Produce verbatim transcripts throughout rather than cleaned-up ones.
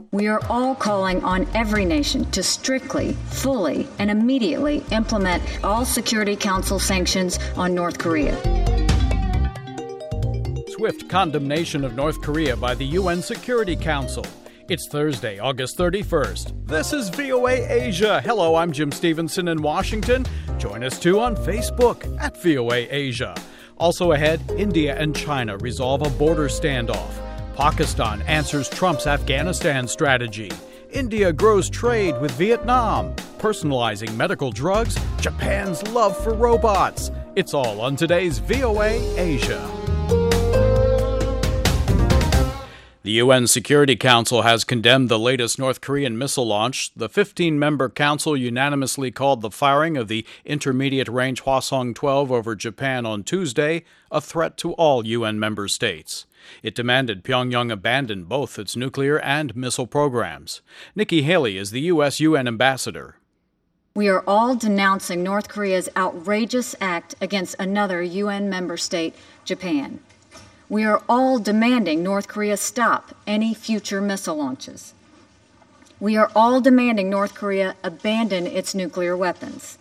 We are all calling on every nation to strictly, fully, and immediately implement all Security Council sanctions on North Korea. Swift condemnation of North Korea by the U N Security Council. It's Thursday, August thirty-first. This is V O A Asia. Hello, I'm Jim Stevenson in Washington. Join us too on Facebook at V O A Asia. Also ahead, India and China resolve a border standoff. Pakistan answers Trump's Afghanistan strategy. India grows trade with Vietnam. Personalizing medical drugs. Japan's love for robots. It's all on today's V O A Asia. The U N Security Council has condemned the latest North Korean missile launch. The fifteen-member council unanimously called the firing of the intermediate-range Hwasong twelve over Japan on Tuesday a threat to all U N member states. It demanded Pyongyang abandon both its nuclear and missile programs. Nikki Haley is the U S U N ambassador. We are all denouncing North Korea's outrageous act against another U N member state, Japan. We are all demanding North Korea stop any future missile launches. We are all demanding North Korea abandon its nuclear weapons.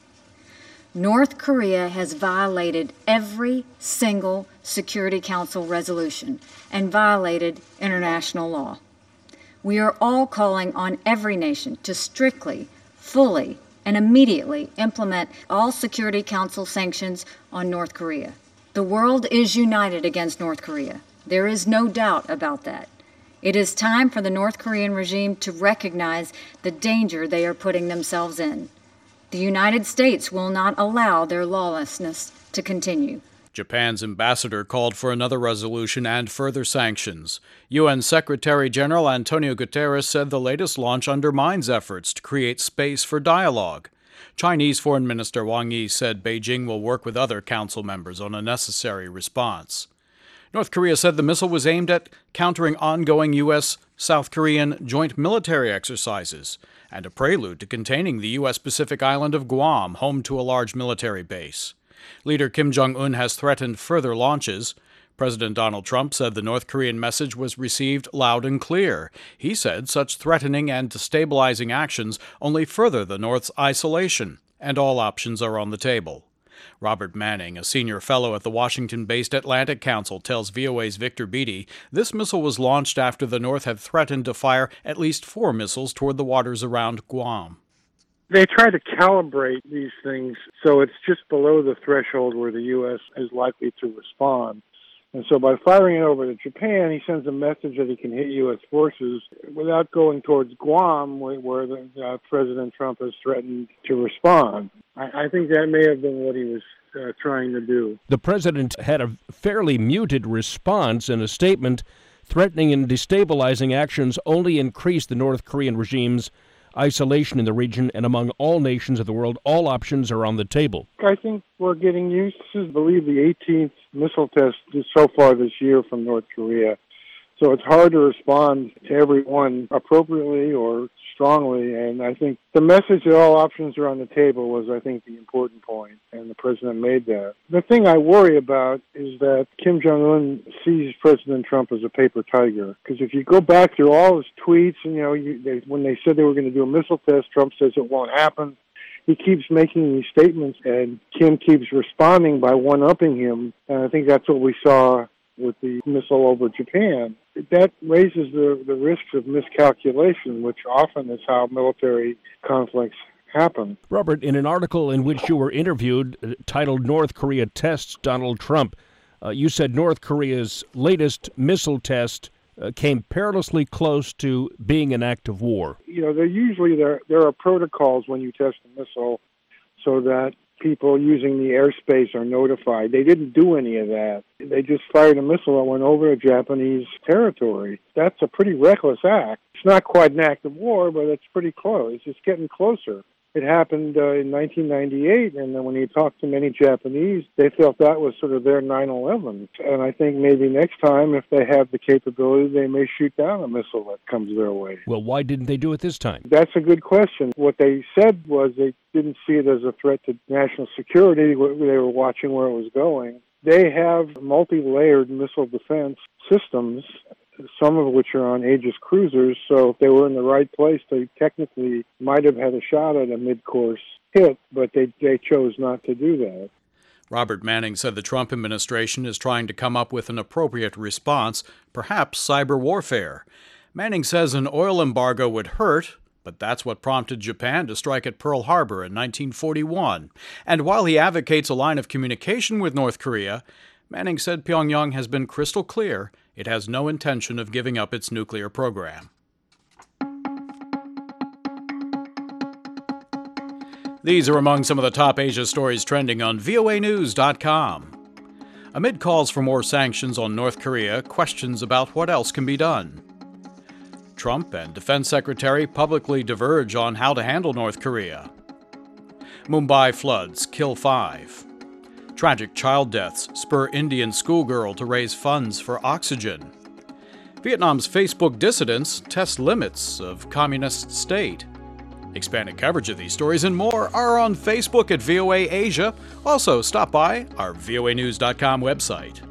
North Korea has violated every single Security Council resolution and violated international law. We are all calling on every nation to strictly, fully, and immediately implement all Security Council sanctions on North Korea. The world is united against North Korea. There is no doubt about that. It is time for the North Korean regime to recognize the danger they are putting themselves in. The United States will not allow their lawlessness to continue. Japan's ambassador called for another resolution and further sanctions. U N Secretary General Antonio Guterres said the latest launch undermines efforts to create space for dialogue. Chinese Foreign Minister Wang Yi said Beijing will work with other council members on a necessary response. North Korea said the missile was aimed at countering ongoing U S-South Korean joint military exercises and a prelude to containing the U S Pacific island of Guam, home to a large military base. Leader Kim Jong-un has threatened further launches. President Donald Trump said the North Korean message was received loud and clear. He said such threatening and destabilizing actions only further the North's isolation, and all options are on the table. Robert Manning, a senior fellow at the Washington-based Atlantic Council, tells V O A's Victor Beattie this missile was launched after the North had threatened to fire at least four missiles toward the waters around Guam. They try to calibrate these things so it's just below the threshold where the U S is likely to respond. And so by firing it over to Japan, he sends a message that he can hit U S forces without going towards Guam, where the, uh, President Trump has threatened to respond. I, I think that may have been what he was uh, trying to do. The president had a fairly muted response in a statement. Threatening and destabilizing actions only increase the North Korean regime's isolation in the region, and among all nations of the world, all options are on the table. I think we're getting used to, I believe, the eighteenth missile test so far this year from North Korea. So it's hard to respond to everyone appropriately or strongly, and I think the message that all options are on the table was, I think, the important point, and the president made that. The thing I worry about is that Kim Jong-un sees President Trump as a paper tiger, because if you go back through all his tweets, and, you know, you, they, when they said they were going to do a missile test, Trump says it won't happen. He keeps making these statements, and Kim keeps responding by one-upping him, and I think that's what we saw with the missile over Japan. That raises the, the risks of miscalculation, which often is how military conflicts happen. Robert, in an article in which you were interviewed uh, titled North Korea Tests Donald Trump, uh, you said North Korea's latest missile test uh, came perilously close to being an act of war. You know, there usually there, there are protocols when you test a missile so that people using the airspace are notified. They didn't do any of that. They just fired a missile that went over Japanese territory. That's a pretty reckless act. It's not quite an act of war, but it's pretty close. It's getting closer. It happened uh, in nineteen ninety-eight, and then when you talk to many Japanese, they felt that was sort of their nine eleven. And I think maybe next time, if they have the capability, they may shoot down a missile that comes their way. Well, why didn't they do it this time? That's a good question. What they said was they didn't see it as a threat to national security. They were watching where it was going. They have multi-layered missile defense systems some of which are on Aegis cruisers. So if they were in the right place, they technically might have had a shot at a mid-course hit, but they, they chose not to do that. Robert Manning said the Trump administration is trying to come up with an appropriate response, perhaps cyber warfare. Manning says an oil embargo would hurt, but that's what prompted Japan to strike at Pearl Harbor in nineteen forty-one. And while he advocates a line of communication with North Korea, Manning said Pyongyang has been crystal clear it has no intention of giving up its nuclear program. These are among some of the top Asia stories trending on V O A news dot com. Amid calls for more sanctions on North Korea, questions about what else can be done. Trump and Defense Secretary publicly diverge on how to handle North Korea. Mumbai floods kill five. Tragic child deaths spur Indian schoolgirl to raise funds for oxygen. Vietnam's Facebook dissidents test limits of communist state. Expanded coverage of these stories and more are on Facebook at V O A Asia. Also, stop by our V O A news dot com website.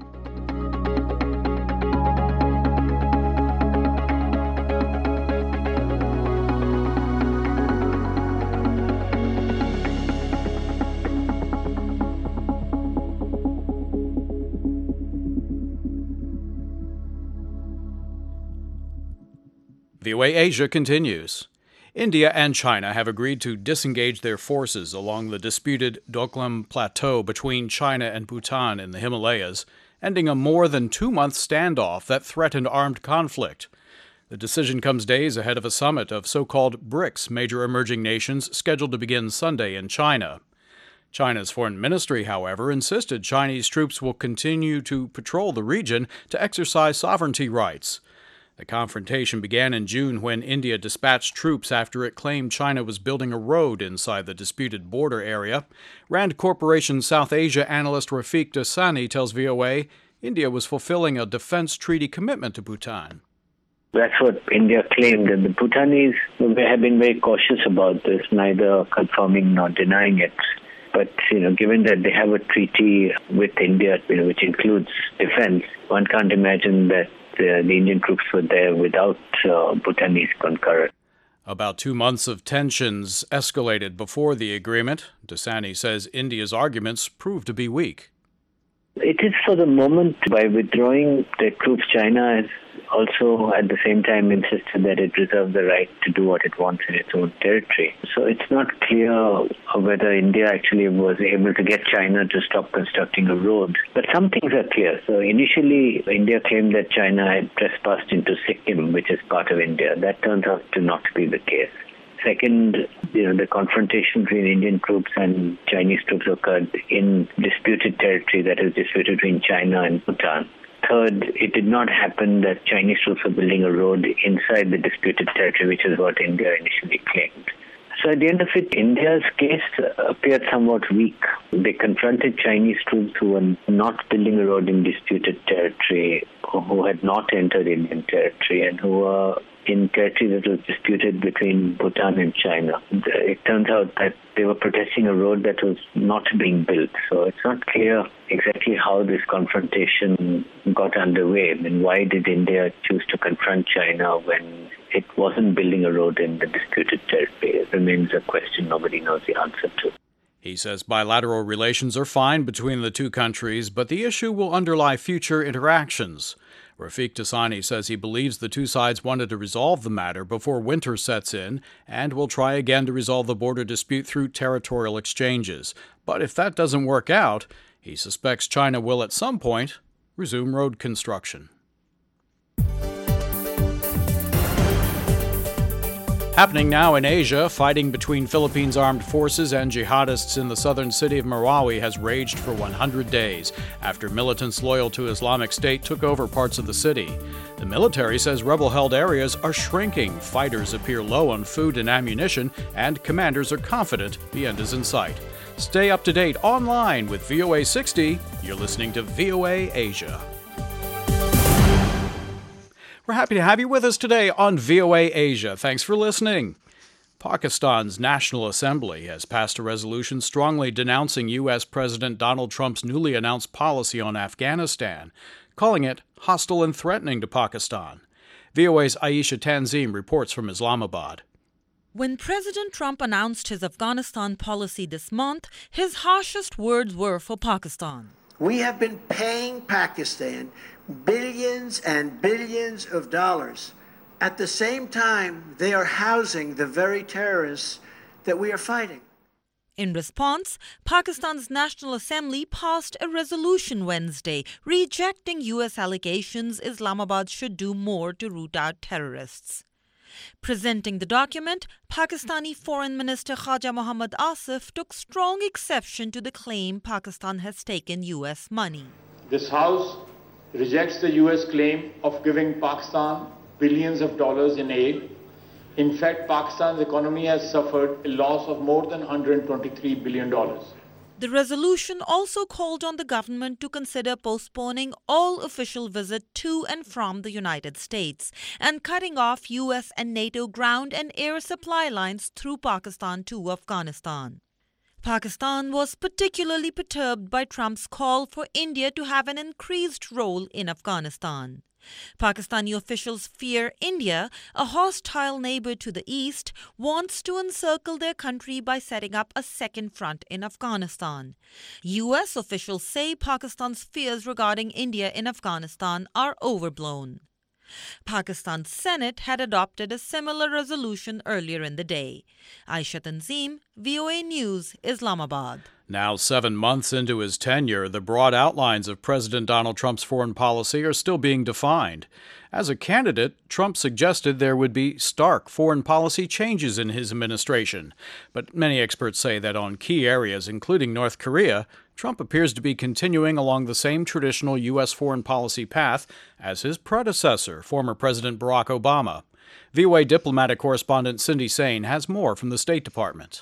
V O A Asia continues. India and China have agreed to disengage their forces along the disputed Doklam Plateau between China and Bhutan in the Himalayas, ending a more than two-month standoff that threatened armed conflict. The decision comes days ahead of a summit of so-called BRICS major emerging nations scheduled to begin Sunday in China. China's foreign ministry, however, insisted Chinese troops will continue to patrol the region to exercise sovereignty rights. The confrontation began in June when India dispatched troops after it claimed China was building a road inside the disputed border area. Rand Corporation South Asia analyst Rafiq Dasani tells V O A India was fulfilling a defense treaty commitment to Bhutan. That's what India claimed, and the Bhutanese have been very cautious about this, neither confirming nor denying it. But, you know, given that they have a treaty with India, you know, which includes defense, one can't imagine that Uh, the Indian troops were there without uh, Bhutanese concurrence. About two months of tensions escalated before the agreement. Dasani says India's arguments proved to be weak. It is for the moment. By withdrawing the troops, China has also at the same time insisted that it reserves the right to do what it wants in its own territory. So it's not clear whether India actually was able to get China to stop constructing a road. But some things are clear. So initially, India claimed that China had trespassed into Sikkim, which is part of India. That turns out to not be the case. Second, you know, the confrontation between Indian troops and Chinese troops occurred in disputed territory, that is disputed between China and Bhutan. Third, it did not happen that Chinese troops were building a road inside the disputed territory, which is what India initially claimed. So at the end of it, India's case appeared somewhat weak. They confronted Chinese troops who were not building a road in disputed territory, who had not entered Indian territory, and who were in territory that was disputed between Bhutan and China. It turns out that they were protesting a road that was not being built. So it's not clear exactly how this confrontation got underway. I mean, why did India choose to confront China when it wasn't building a road in the disputed territory? It remains a question nobody knows the answer to. He says bilateral relations are fine between the two countries, but the issue will underlie future interactions. Rafiq Dasani says he believes the two sides wanted to resolve the matter before winter sets in and will try again to resolve the border dispute through territorial exchanges. But if that doesn't work out, he suspects China will at some point resume road construction. Happening now in Asia, fighting between Philippines armed forces and jihadists in the southern city of Marawi has raged for one hundred days after militants loyal to Islamic State took over parts of the city. The military says rebel-held areas are shrinking, fighters appear low on food and ammunition, and commanders are confident the end is in sight. Stay up to date online with V O A sixty. You're listening to V O A Asia. We're happy to have you with us today on V O A Asia. Thanks for listening. Pakistan's National Assembly has passed a resolution strongly denouncing U S President Donald Trump's newly announced policy on Afghanistan, calling it hostile and threatening to Pakistan. V O A's Aisha Tanzim reports from Islamabad. When President Trump announced his Afghanistan policy this month, his harshest words were for Pakistan. We have been paying Pakistan billions and billions of dollars. At the same time, they are housing the very terrorists that we are fighting. In response, Pakistan's National Assembly passed a resolution Wednesday rejecting U S allegations Islamabad should do more to root out terrorists. Presenting the document, Pakistani Foreign Minister Khaja Mohammad Asif took strong exception to the claim Pakistan has taken U S money. This House rejects the U S claim of giving Pakistan billions of dollars in aid. In fact, Pakistan's economy has suffered a loss of more than one hundred twenty-three billion dollars. The resolution also called on the government to consider postponing all official visits to and from the United States and cutting off U S and NATO ground and air supply lines through Pakistan to Afghanistan. Pakistan was particularly perturbed by Trump's call for India to have an increased role in Afghanistan. Pakistani officials fear India, a hostile neighbor to the east, wants to encircle their country by setting up a second front in Afghanistan. U S officials say Pakistan's fears regarding India in Afghanistan are overblown. Pakistan's Senate had adopted a similar resolution earlier in the day. Aisha Tanzim, V O A News, Islamabad. Now, seven months into his tenure, the broad outlines of President Donald Trump's foreign policy are still being defined. As a candidate, Trump suggested there would be stark foreign policy changes in his administration. But many experts say that on key areas, including North Korea, Trump appears to be continuing along the same traditional U S foreign policy path as his predecessor, former President Barack Obama. V O A diplomatic correspondent Cindy Sain has more from the State Department.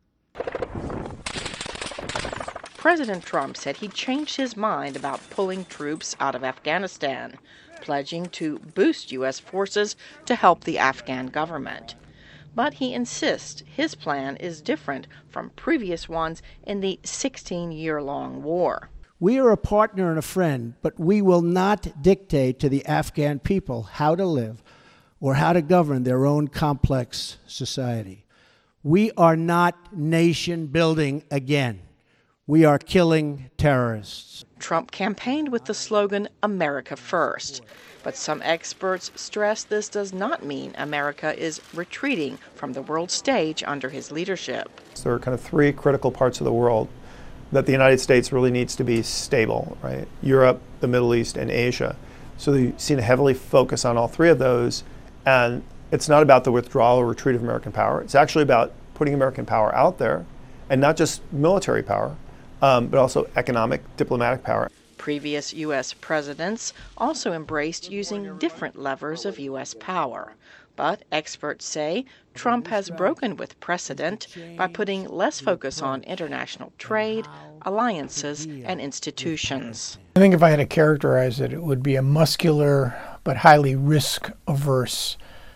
President Trump said he changed his mind about pulling troops out of Afghanistan, pledging to boost U S forces to help the Afghan government. But he insists his plan is different from previous ones in the sixteen-year-long war. We are a partner and a friend, but we will not dictate to the Afghan people how to live or how to govern their own complex society. We are not nation building again. We are killing terrorists. Trump campaigned with the slogan, America First. But some experts stress this does not mean America is retreating from the world stage under his leadership. So there are kind of three critical parts of the world that the United States really needs to be stable, right? Europe, the Middle East, and Asia. So you've seen a heavily focus on all three of those. And it's not about the withdrawal or retreat of American power. It's actually about putting American power out there, and not just military power, Um, but also economic, diplomatic power. Previous U S presidents also embraced using different levers of U S power. But experts say Trump has broken with precedent by putting less focus on international trade, alliances, and institutions. I think if I had to characterize it, it would be a muscular but highly risk-averse,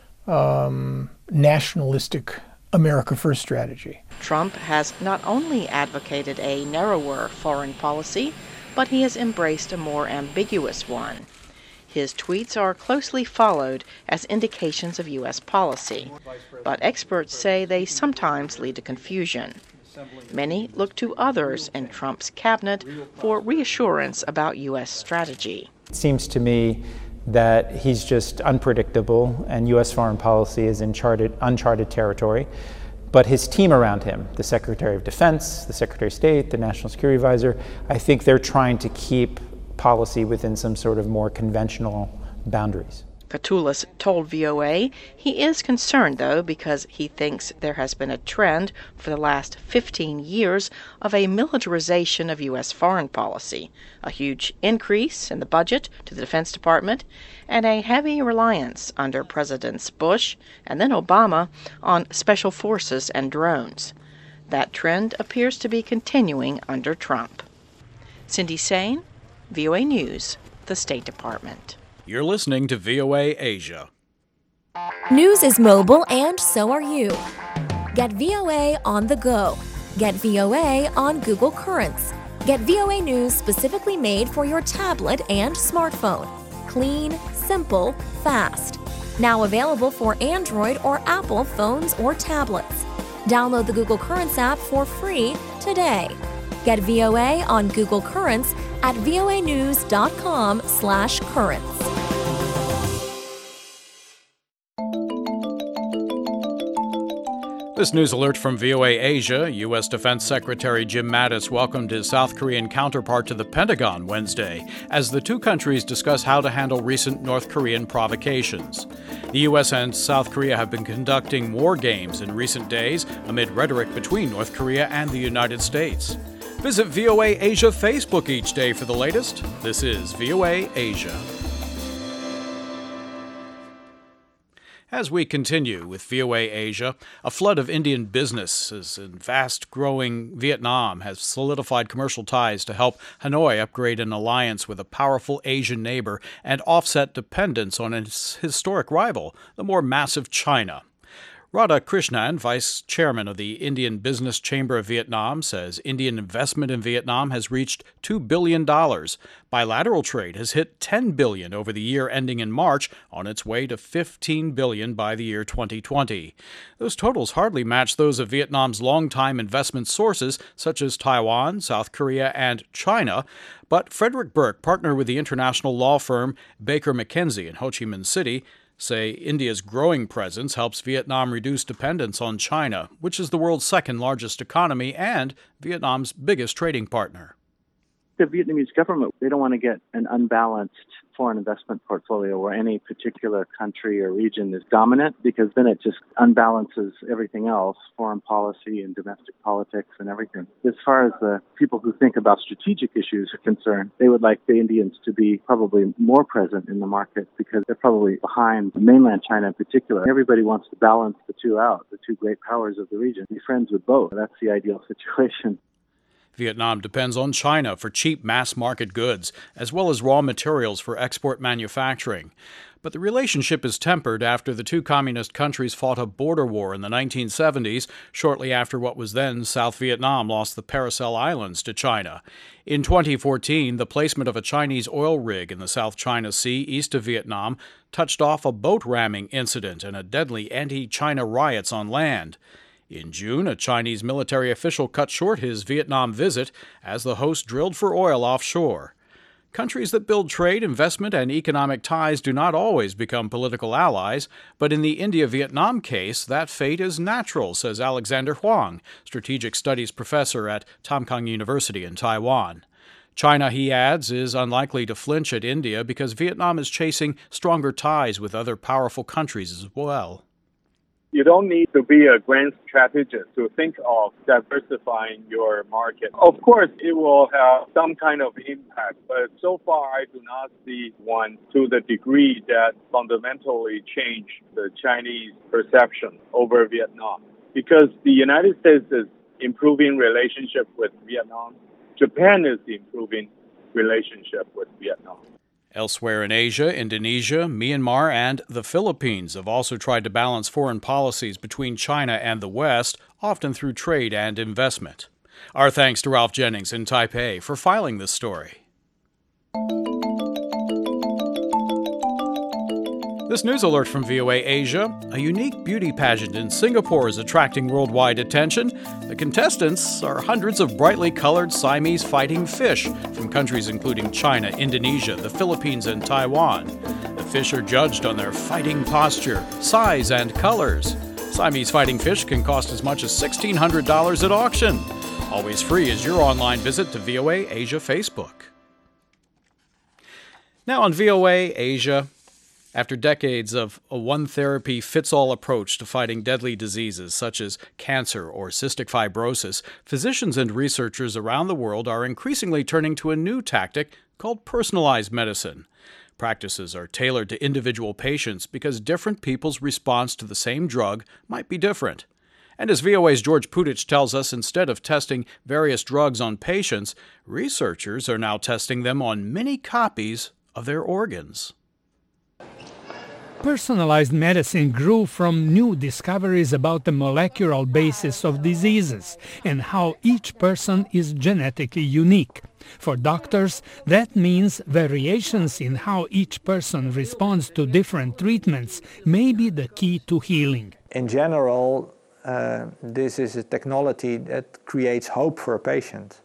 um, nationalistic America First strategy. Trump has not only advocated a narrower foreign policy, but he has embraced a more ambiguous one. His tweets are closely followed as indications of U S policy, but experts say they sometimes lead to confusion. Many look to others in Trump's cabinet for reassurance about U S strategy. It seems to me that he's just unpredictable and U S foreign policy is uncharted, uncharted territory. But his team around him, the Secretary of Defense, the Secretary of State, the National Security Advisor, I think they're trying to keep policy within some sort of more conventional boundaries. Fatoulis told V O A he is concerned, though, because he thinks there has been a trend for the last fifteen years of a militarization of U S foreign policy, a huge increase in the budget to the Defense Department, and a heavy reliance under Presidents Bush and then Obama on special forces and drones. That trend appears to be continuing under Trump. Cindy Sain, V O A News, the State Department. You're listening to V O A Asia. News is mobile, and so are you. Get V O A on the go. Get V O A on Google Currents, Get V O A News specifically made for your tablet and smartphone. Clean, simple, fast. Now available for Android or Apple phones or tablets. Download the Google Currents app for free today. Get V O A on Google Currents at voanews.com slash currents. This news alert from V O A Asia. U S. Defense Secretary Jim Mattis welcomed his South Korean counterpart to the Pentagon Wednesday as the two countries discuss how to handle recent North Korean provocations. The U S and South Korea have been conducting war games in recent days amid rhetoric between North Korea and the United States. Visit V O A Asia Facebook each day for the latest. This is V O A Asia. As we continue with V O A Asia, a flood of Indian businesses in fast-growing Vietnam has solidified commercial ties to help Hanoi upgrade an alliance with a powerful Asian neighbor and offset dependence on its historic rival, the more massive China. Radha Krishnan, vice chairman of the Indian Business Chamber of Vietnam, says Indian investment in Vietnam has reached two billion dollars. Bilateral trade has hit ten billion dollars over the year ending in March, on its way to fifteen billion dollars by the year twenty twenty. Those totals hardly match those of Vietnam's longtime investment sources, such as Taiwan, South Korea, and China. But Frederick Burke, partner with the international law firm Baker McKenzie in Ho Chi Minh City, say India's growing presence helps Vietnam reduce dependence on China, which is the world's second largest economy and Vietnam's biggest trading partner. The Vietnamese government, they don't want to get an unbalanced foreign investment portfolio where any particular country or region is dominant, because then it just unbalances everything else, foreign policy and domestic politics and everything. As far as the people who think about strategic issues are concerned, they would like the Indians to be probably more present in the market because they're probably behind mainland China in particular. Everybody wants to balance the two out, the two great powers of the region, be friends with both. That's the ideal situation. Vietnam depends on China for cheap mass-market goods, as well as raw materials for export manufacturing. But the relationship is tempered after the two communist countries fought a border war in the nineteen seventies, shortly after what was then South Vietnam lost the Paracel Islands to China. In twenty fourteen, the placement of a Chinese oil rig in the South China Sea east of Vietnam touched off a boat ramming incident and a deadly anti-China riots on land. In June, a Chinese military official cut short his Vietnam visit as the host drilled for oil offshore. Countries that build trade, investment, and economic ties do not always become political allies, but in the India-Vietnam case, that fate is natural, says Alexander Huang, strategic studies professor at Tamkang University in Taiwan. China, he adds, is unlikely to flinch at India because Vietnam is chasing stronger ties with other powerful countries as well. You don't need to be a grand strategist to think of diversifying your market. Of course, it will have some kind of impact, but so far I do not see one to the degree that fundamentally change the Chinese perception over Vietnam. Because the United States is improving relationship with Vietnam. Japan is improving relationship with Vietnam. Elsewhere in Asia, Indonesia, Myanmar, and the Philippines have also tried to balance foreign policies between China and the West, often through trade and investment. Our thanks to Ralph Jennings in Taipei for filing this story. This news alert from V O A Asia. A unique beauty pageant in Singapore is attracting worldwide attention. The contestants are hundreds of brightly colored Siamese fighting fish from countries including China, Indonesia, the Philippines, and Taiwan. The fish are judged on their fighting posture, size, and colors. Siamese fighting fish can cost as much as sixteen hundred dollars at auction. Always free is your online visit to V O A Asia Facebook. Now on V O A Asia, after decades of a one-therapy-fits-all approach to fighting deadly diseases such as cancer or cystic fibrosis, physicians and researchers around the world are increasingly turning to a new tactic called personalized medicine. Practices are tailored to individual patients because different people's response to the same drug might be different. And as V O A's George Putich tells us, instead of testing various drugs on patients, researchers are now testing them on many copies of their organs. Personalized medicine grew from new discoveries about the molecular basis of diseases and how each person is genetically unique. For doctors, that means variations in how each person responds to different treatments may be the key to healing. In general, uh, this is a technology that creates hope for a patient.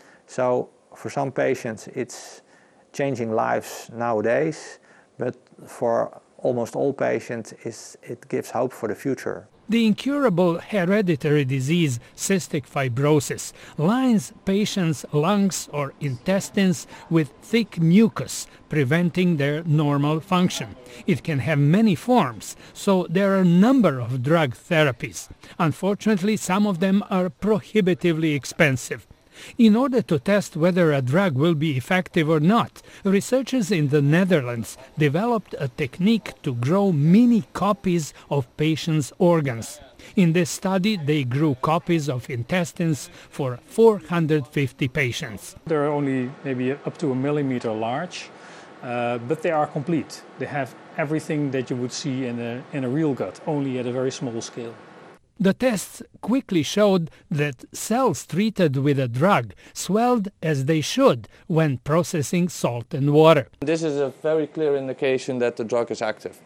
So for some patients, it's changing lives nowadays, but for almost all patients, is, it gives hope for the future. The incurable hereditary disease, cystic fibrosis, lines patients' lungs or intestines with thick mucus, preventing their normal function. It can have many forms, so there are a number of drug therapies. Unfortunately, some of them are prohibitively expensive. In order to test whether a drug will be effective or not, researchers in the Netherlands developed a technique to grow mini copies of patients' organs. In this study, they grew copies of intestines for four hundred fifty patients. They're only maybe up to a millimeter large, uh, but they are complete. They have everything that you would see in a, in a real gut, only at a very small scale. The tests quickly showed that cells treated with a drug swelled as they should when processing salt and water. This is a very clear indication that the drug is active.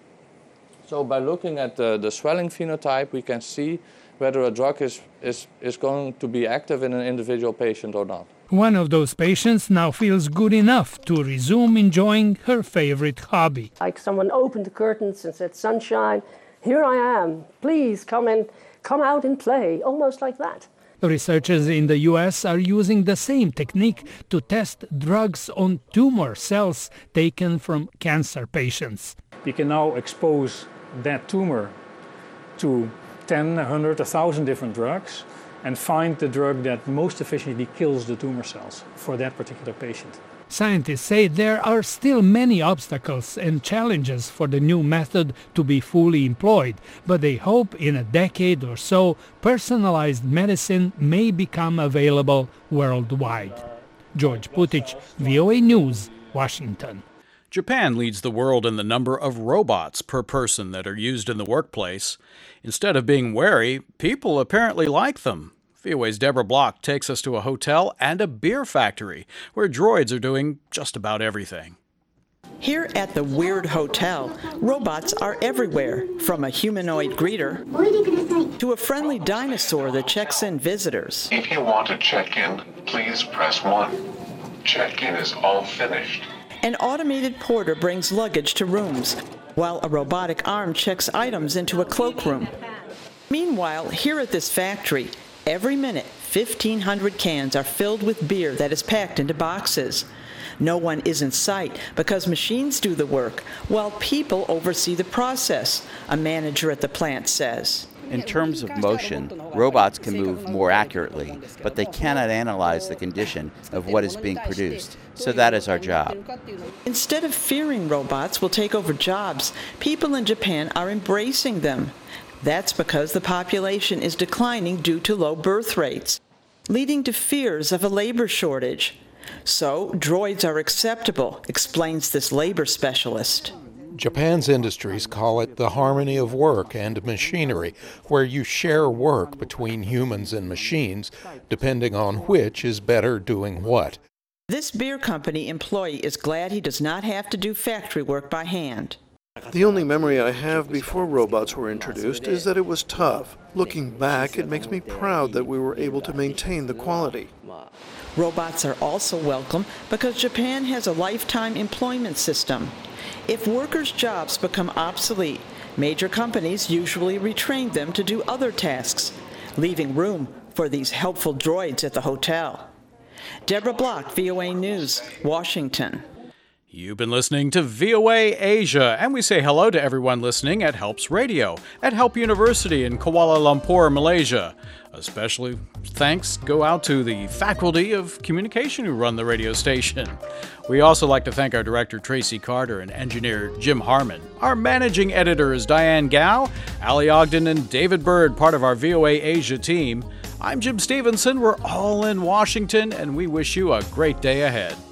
So by looking at the, the swelling phenotype, we can see whether a drug is, is, is going to be active in an individual patient or not. One of those patients now feels good enough to resume enjoying her favorite hobby. Like someone opened the curtains and said, "Sunshine, here I am. Please come in. Come out and play," almost like that. Researchers in the U S are using the same technique to test drugs on tumor cells taken from cancer patients. We can now expose that tumor to ten, a hundred, a thousand different drugs and find the drug that most efficiently kills the tumor cells for that particular patient. Scientists say there are still many obstacles and challenges for the new method to be fully employed, but they hope in a decade or so personalized medicine may become available worldwide. George Putic, V O A News, Washington. Japan leads the world in the number of robots per person that are used in the workplace. Instead of being wary, people apparently like them. V O A's Deborah Block takes us to a hotel and a beer factory where droids are doing just about everything. Here at the Weird Hotel, robots are everywhere, from a humanoid greeter to a friendly dinosaur that checks in visitors. If you want to check in, please press one. Check-in is all finished. An automated porter brings luggage to rooms, while a robotic arm checks items into a cloakroom. Meanwhile, here at this factory, every minute, fifteen hundred cans are filled with beer that is packed into boxes. No one is in sight because machines do the work, while people oversee the process, a manager at the plant says. In terms of motion, robots can move more accurately, but they cannot analyze the condition of what is being produced. So that is our job. Instead of fearing robots will take over jobs, people in Japan are embracing them. That's because the population is declining due to low birth rates, leading to fears of a labor shortage. So, droids are acceptable, explains this labor specialist. Japan's industries call it the harmony of work and machinery, where you share work between humans and machines, depending on which is better doing what. This beer company employee is glad he does not have to do factory work by hand. The only memory I have before robots were introduced is that it was tough. Looking back, it makes me proud that we were able to maintain the quality. Robots are also welcome because Japan has a lifetime employment system. If workers' jobs become obsolete, major companies usually retrain them to do other tasks, leaving room for these helpful droids at the hotel. Deborah Block, V O A News, Washington. You've been listening to V O A Asia, and we say hello to everyone listening at Helps Radio, at Help University in Kuala Lumpur, Malaysia. Especially thanks go out to the Faculty of Communication who run the radio station. We also like to thank our director, Tracy Carter, and engineer, Jim Harmon. Our managing editor is Diane Gao, Ali Ogden, and David Bird, part of our V O A Asia team. I'm Jim Stevenson. We're all in Washington, and we wish you a great day ahead.